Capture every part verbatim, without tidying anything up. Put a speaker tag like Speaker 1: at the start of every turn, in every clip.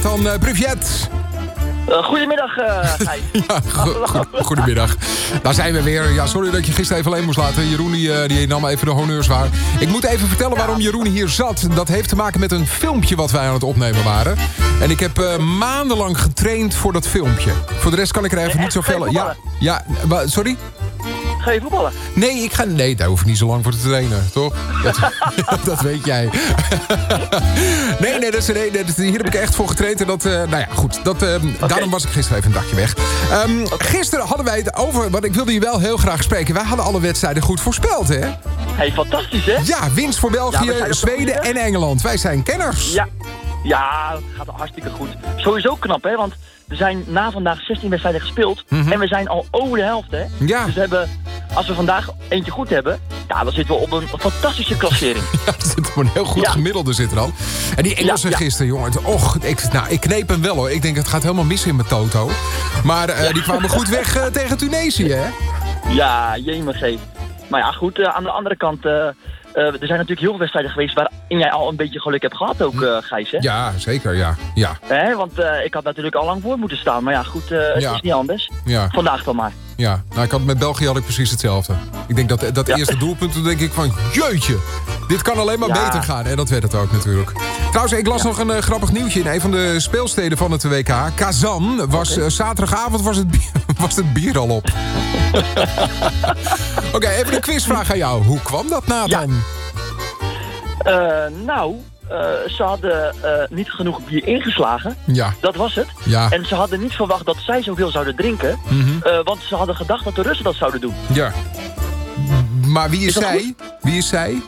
Speaker 1: Nathan uh, Privet.
Speaker 2: Uh, goedemiddag, uh, Gijs.
Speaker 1: ja, go- go- goedemiddag. Daar zijn we weer. Ja, sorry dat ik je gisteren even alleen moest laten. Jeroen die, uh, die nam even de honneurs waar. Ik moet even vertellen waarom Jeroen hier zat. Dat heeft te maken met een filmpje wat wij aan het opnemen waren. En ik heb uh, maandenlang getraind voor dat filmpje. Voor de rest kan ik er even
Speaker 2: Nee,
Speaker 1: niet zo veel... Ja, ja, wa- sorry?
Speaker 2: Ga je voetballen?
Speaker 1: Nee, ik ga, nee, daar hoef ik niet zo lang voor te trainen, toch? Dat, dat weet jij. nee, nee, dat is, nee dat, hier heb ik echt voor getraind. En dat, uh, nou ja, goed. Dat, uh, okay. Daarom was ik gisteren even een dagje weg. Um, okay. Gisteren hadden wij het over... Want ik wilde je wel heel graag spreken. Wij hadden alle wedstrijden goed voorspeld, hè?
Speaker 2: Hey, fantastisch, hè?
Speaker 1: Ja, winst voor België, ja, Zweden en Engeland. Wij zijn kenners.
Speaker 2: Ja, ja, dat gaat hartstikke goed. Sowieso knap, hè? Want we zijn na vandaag zestien wedstrijden gespeeld. Mm-hmm. En we zijn al over de helft, hè?
Speaker 1: Ja.
Speaker 2: Dus we hebben, als we vandaag eentje goed hebben... Ja, dan zitten we op een fantastische klassering.
Speaker 1: Ja, er zit een heel goed ja. gemiddelde zit er al. En die Engelsen ja, ja. gisteren, jongen. Och, ik, nou, ik kneep hem wel, hoor. Ik denk, het gaat helemaal mis in mijn toto. Maar uh, ja. die kwamen goed weg uh, tegen Tunesië, hè?
Speaker 2: Ja, jemig. Maar ja, goed, uh, aan de andere kant... Uh, Uh, er zijn natuurlijk heel veel wedstrijden geweest waarin jij al een beetje geluk hebt gehad ook, uh, Gijs, hè?
Speaker 1: Ja, zeker, ja. ja.
Speaker 2: Hè? Want uh, ik had natuurlijk al lang voor moeten staan. Maar ja, goed, uh, het ja. is niet anders.
Speaker 1: Ja.
Speaker 2: Vandaag dan maar.
Speaker 1: Ja, nou, ik had, met België had ik precies hetzelfde. Ik denk dat dat ja. eerste doelpunt, toen denk ik van... Jeutje, dit kan alleen maar ja. beter gaan. En dat werd het ook natuurlijk. Trouwens, ik las ja. nog een uh, grappig nieuwtje. In een van de speelsteden van het W K, Kazan, was okay. uh, zaterdagavond was het, bier, was het bier al op. Oké, okay, even een quizvraag aan jou. Hoe kwam dat, Nathan?
Speaker 2: Ja. Uh, nou... Uh, ze hadden uh, niet genoeg bier ingeslagen.
Speaker 1: Ja.
Speaker 2: Dat was het.
Speaker 1: Ja.
Speaker 2: En ze hadden niet verwacht dat zij zoveel zouden drinken. Mm-hmm. Uh, want ze hadden gedacht dat de Russen dat zouden doen.
Speaker 1: Ja. Maar wie is, is zij? Goed? Wie is zij?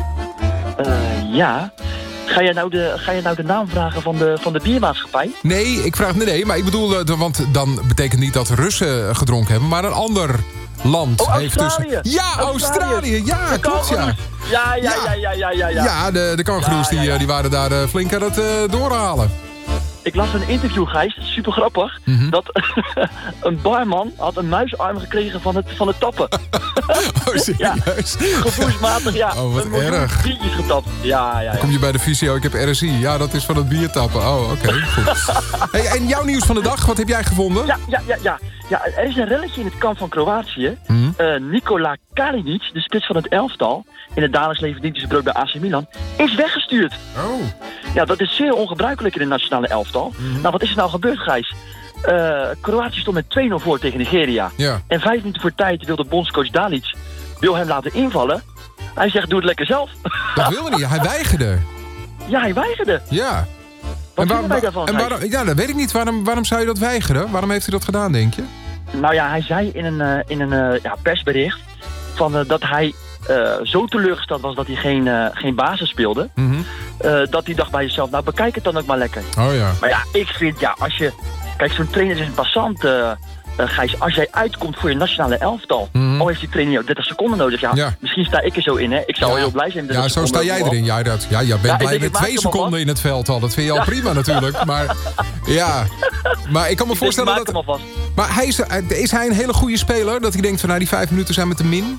Speaker 2: Uh, ja. Ga je, nou de, ga je nou de naam vragen van de, van de biermaatschappij?
Speaker 1: Nee, ik vraag nee, maar ik bedoel... Uh, de, want dan betekent niet dat Russen gedronken hebben, maar een ander land
Speaker 2: oh,
Speaker 1: heeft
Speaker 2: Australië.
Speaker 1: tussen... Ja, Australië. Australië. Ja, de klopt, ja.
Speaker 2: Ja, ja, ja, ja, ja, ja, ja.
Speaker 1: Ja, de, de kangoeroes ja, ja, ja. die, die waren daar uh, flink aan het uh, doorhalen.
Speaker 2: Ik las een interview, Gijs, super grappig. Mm-hmm. Dat een barman had een muisarm gekregen van het, van het tappen.
Speaker 1: Oh, serieus?
Speaker 2: Ja, gevoelsmatig, ja.
Speaker 1: Oh, wat
Speaker 2: een
Speaker 1: erg.
Speaker 2: biertjes getapt. Ja, ja, ja.
Speaker 1: Dan kom je bij de fysio, ik heb R S I. Ja, dat is van het bier tappen. Oh, oké, okay, goed. Hey, en jouw nieuws van de dag, wat heb jij gevonden?
Speaker 2: Ja, ja, ja, ja. ja er is een relletje in het kamp van Kroatië. Mm-hmm. Uh, Nikola Kalinic, de spits van het elftal... in het dagelijks leven dient zijn brood bij A C Milan... is weggestuurd.
Speaker 1: Oh.
Speaker 2: Ja, dat is zeer ongebruikelijk in de nationale elftal. Mm-hmm. Nou, wat is er nou gebeurd, Gijs? Uh, Kroatië stond met twee nul voor tegen Nigeria.
Speaker 1: Ja.
Speaker 2: En vijf minuten voor tijd wil de bondscoach Dalic wil hem laten invallen. Hij zegt, doe het lekker zelf.
Speaker 1: Dat wilde niet, hij weigerde.
Speaker 2: Ja, hij weigerde.
Speaker 1: Ja.
Speaker 2: Wat
Speaker 1: en waar,
Speaker 2: vinden wij daarvan,
Speaker 1: en waarom, ja, dat weet ik niet. Waarom, waarom zou je dat weigeren? Waarom heeft hij dat gedaan, denk je?
Speaker 2: Nou ja, hij zei in een, uh, in een uh, ja, persbericht... Van, uh, dat hij uh, zo teleurgesteld was dat hij geen, uh, geen basis speelde... Mm-hmm. Uh, dat hij dacht bij jezelf, nou bekijk het dan ook maar lekker.
Speaker 1: Oh ja.
Speaker 2: Maar ja, ik vind, ja, als je... Kijk, zo'n trainer is een passant, uh, uh, Gijs. Als jij uitkomt voor je nationale elftal... Mm-hmm. Al heeft die trainer dertig seconden nodig. Ja, ja, misschien sta ik er zo in, hè. Ik zou ja. heel blij zijn.
Speaker 1: Ja, zo sta jij erin. Ja, dat, ja, je bent ja, blij met twee seconden in het veld al. Dat vind je al ja. prima natuurlijk. Maar ja, maar ik kan me ik voorstellen
Speaker 2: denk,
Speaker 1: dat...
Speaker 2: Vast.
Speaker 1: Maar hij is, is hij een hele goede speler? Dat hij denkt van, nou, die vijf minuten zijn met de min?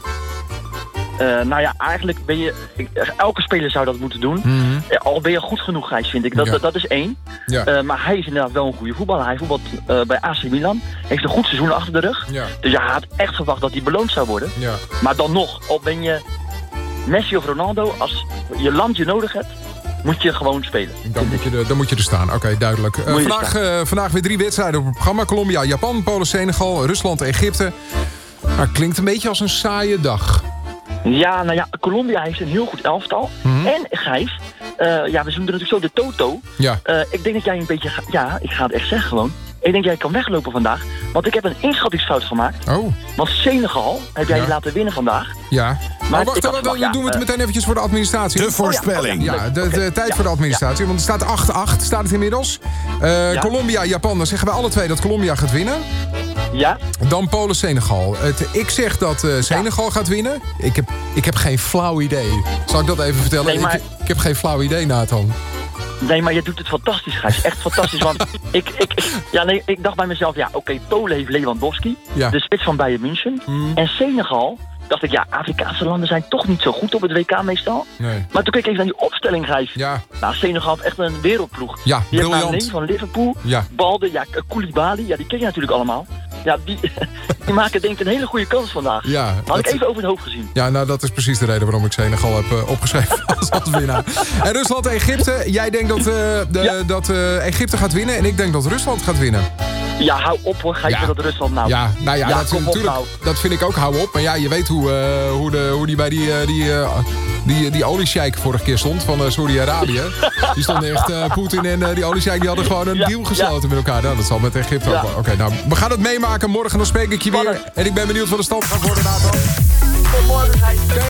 Speaker 2: Uh, nou ja, eigenlijk ben je... Elke speler zou dat moeten doen. Mm-hmm. Uh, al ben je goed genoeg, Gijs, vind ik. Dat, ja. dat, dat is één. Ja. Uh, maar hij is inderdaad wel een goede voetballer. Hij voetbalt uh, bij A C Milan. Heeft een goed seizoen achter de rug. Ja. Dus ja, hij had echt verwacht dat hij beloond zou worden. Ja. Maar dan nog, al ben je Messi of Ronaldo... Als je land je nodig hebt, moet je gewoon spelen.
Speaker 1: Dan moet je, de, dan moet je er staan. Oké, okay, duidelijk. Uh, vandaag, uh, vandaag weer drie wedstrijden op het programma. Colombia, Japan, Polen, Senegal, Rusland, Egypte. Maar klinkt een beetje als een saaie dag.
Speaker 2: Ja, nou ja, Colombia heeft een heel goed elftal. Mm-hmm. En, Gijs, uh, ja, we doen natuurlijk zo de toto.
Speaker 1: Ja.
Speaker 2: Uh, ik denk dat jij een beetje... Ga- ja, ik ga het echt zeggen gewoon. Ik denk dat jij kan weglopen vandaag. Want ik heb een inschattingsfout gemaakt.
Speaker 1: Oh.
Speaker 2: Want Senegal heb jij ja. laten winnen vandaag.
Speaker 1: Ja. Maar oh, wacht, dan, dan ja, doen we het meteen eventjes voor de administratie.
Speaker 3: De voorspelling.
Speaker 2: Oh ja,
Speaker 1: oh ja. ja, de, de okay. tijd ja. voor de administratie. Want er staat acht acht, staat het inmiddels. Uh, ja. Colombia, Japan, dan zeggen we alle twee dat Colombia gaat winnen.
Speaker 2: Ja.
Speaker 1: Dan Polen, Senegal. Het, ik zeg dat uh, Senegal ja. gaat winnen. Ik heb, ik heb geen flauw idee. Zal ik dat even vertellen?
Speaker 2: Nee, maar...
Speaker 1: ik, ik heb geen flauw idee, Nathan.
Speaker 2: Nee, maar je doet het fantastisch, Gijs. Echt fantastisch. Want ik, ik, ja, nee, ik dacht bij mezelf, ja, oké, okay, Polen heeft Lewandowski. Ja. De spits van Bayern München. Mm. En Senegal, dacht ik, ja, Afrikaanse landen zijn toch niet zo goed op het W K meestal.
Speaker 1: Nee.
Speaker 2: Maar toen keek ik even naar die opstelling, Gijs.
Speaker 1: Ja.
Speaker 2: Nou, Senegal heeft echt een wereldploeg.
Speaker 1: Ja,
Speaker 2: die
Speaker 1: briljant.
Speaker 2: heeft Mané van Liverpool,
Speaker 1: ja.
Speaker 2: Balde, ja, Koulibaly, ja, die ken je natuurlijk allemaal. Ja, die, die maken denk ik een hele goede kans vandaag.
Speaker 1: Ja,
Speaker 2: Had
Speaker 1: dat...
Speaker 2: ik even over het hoofd gezien.
Speaker 1: Ja, nou dat is precies de reden waarom ik Senegal heb uh, opgeschreven als, als winnaar. En Rusland-Egypte. Jij denkt dat, uh, de, ja. dat uh, Egypte gaat winnen en ik denk dat Rusland gaat winnen.
Speaker 2: Ja, hou op hoor. Ga je ja. dat Rusland nou?
Speaker 1: Ja, nou ja,
Speaker 2: ja
Speaker 1: dat, natuurlijk, nou. dat vind ik ook, hou op. Maar ja, je weet hoe, uh, hoe, de, hoe die bij die, uh, die, uh, die, die oliesjeik vorige keer stond van uh, Saudi-Arabië. Die stonden echt, uh, Poetin en uh, die oliesjeik die hadden gewoon een ja, deal gesloten ja. met elkaar. Nou, dat zal met Egypte ja. ook. Oké, okay, nou, we gaan het meemaken. Morgen dan spreek ik je weer. En ik ben benieuwd wat de stand gaat worden, Nathan.
Speaker 2: Tot morgen, Gijs.